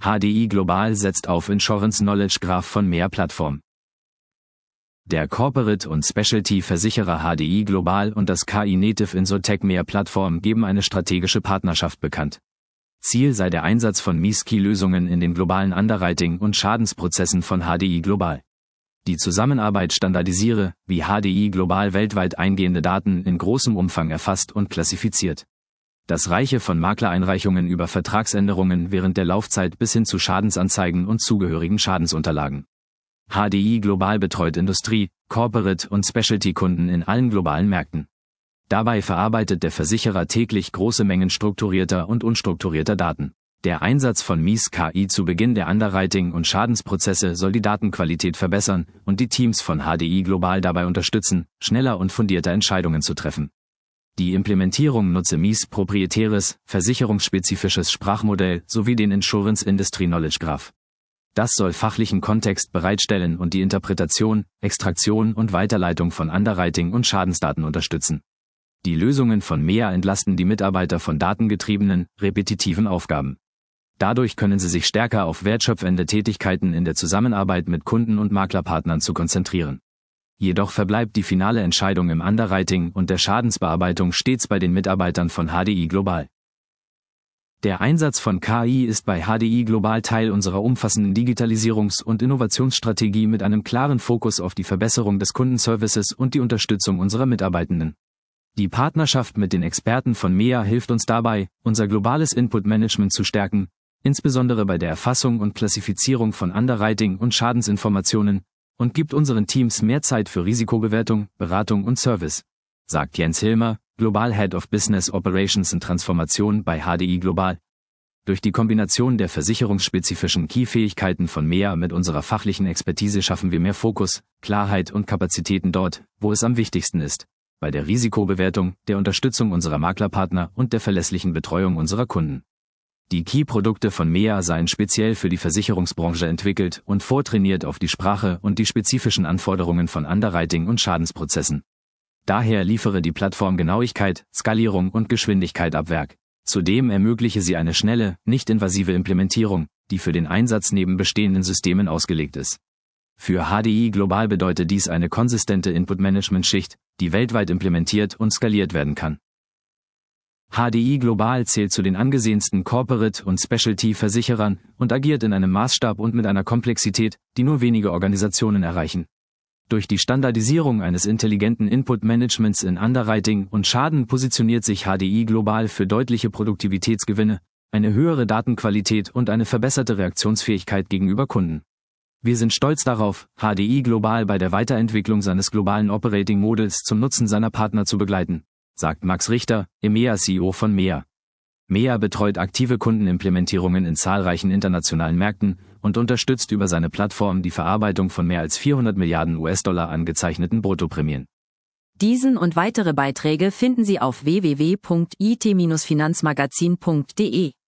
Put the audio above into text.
HDI Global setzt auf Insurance Knowledge Graph von MEA Plattform. Der Corporate- und Specialty-Versicherer HDI Global und das KI-Native Insurtech MEA Plattform geben eine strategische Partnerschaft bekannt. Ziel sei der Einsatz von MiS-Key-Lösungen in den globalen Underwriting- und Schadensprozessen von HDI Global. Die Zusammenarbeit standardisiere, wie HDI Global weltweit eingehende Daten in großem Umfang erfasst und klassifiziert. Das reiche von Maklereinreichungen über Vertragsänderungen während der Laufzeit bis hin zu Schadensanzeigen und zugehörigen Schadensunterlagen. HDI Global betreut Industrie-, Corporate- und Specialty-Kunden in allen globalen Märkten. Dabei verarbeitet der Versicherer täglich große Mengen strukturierter und unstrukturierter Daten. Der Einsatz von MiS-KI zu Beginn der Underwriting- und Schadensprozesse soll die Datenqualität verbessern und die Teams von HDI Global dabei unterstützen, schneller und fundierter Entscheidungen zu treffen. Die Implementierung nutze MiS proprietäres, versicherungsspezifisches Sprachmodell sowie den Insurance Industry Knowledge Graph. Das soll fachlichen Kontext bereitstellen und die Interpretation, Extraktion und Weiterleitung von Underwriting- und Schadensdaten unterstützen. Die Lösungen von MEA entlasten die Mitarbeiter von datengetriebenen, repetitiven Aufgaben. Dadurch können sie sich stärker auf wertschöpfende Tätigkeiten in der Zusammenarbeit mit Kunden und Maklerpartnern zu konzentrieren. Jedoch verbleibt die finale Entscheidung im Underwriting und der Schadensbearbeitung stets bei den Mitarbeitern von HDI Global. Der Einsatz von KI ist bei HDI Global Teil unserer umfassenden Digitalisierungs- und Innovationsstrategie mit einem klaren Fokus auf die Verbesserung des Kundenservices und die Unterstützung unserer Mitarbeitenden. Die Partnerschaft mit den Experten von MEA hilft uns dabei, unser globales Input-Management zu stärken, insbesondere bei der Erfassung und Klassifizierung von Underwriting- und Schadensinformationen, und gibt unseren Teams mehr Zeit für Risikobewertung, Beratung und Service, sagt Jens Hilmer, Global Head of Business Operations und Transformation bei HDI Global. Durch die Kombination der versicherungsspezifischen Key-Fähigkeiten von MEA mit unserer fachlichen Expertise schaffen wir mehr Fokus, Klarheit und Kapazitäten dort, wo es am wichtigsten ist, bei der Risikobewertung, der Unterstützung unserer Maklerpartner und der verlässlichen Betreuung unserer Kunden. Die Key-Produkte von MEA seien speziell für die Versicherungsbranche entwickelt und vortrainiert auf die Sprache und die spezifischen Anforderungen von Underwriting- und Schadensprozessen. Daher liefere die Plattform Genauigkeit, Skalierung und Geschwindigkeit ab Werk. Zudem ermögliche sie eine schnelle, nicht-invasive Implementierung, die für den Einsatz neben bestehenden Systemen ausgelegt ist. Für HDI Global bedeutet dies eine konsistente Input-Management-Schicht, die weltweit implementiert und skaliert werden kann. HDI Global zählt zu den angesehensten Corporate- und Specialty-Versicherern und agiert in einem Maßstab und mit einer Komplexität, die nur wenige Organisationen erreichen. Durch die Standardisierung eines intelligenten Input-Managements in Underwriting und Schaden positioniert sich HDI Global für deutliche Produktivitätsgewinne, eine höhere Datenqualität und eine verbesserte Reaktionsfähigkeit gegenüber Kunden. Wir sind stolz darauf, HDI Global bei der Weiterentwicklung seines globalen Operating Models zum Nutzen seiner Partner zu begleiten, sagt Max Richter, EMEA-CEO von MEA. MEA betreut aktive Kundenimplementierungen in zahlreichen internationalen Märkten und unterstützt über seine Plattform die Verarbeitung von mehr als 400 Milliarden US-Dollar angezeichneten Bruttoprämien. Diesen und weitere Beiträge finden Sie auf www.it-finanzmagazin.de.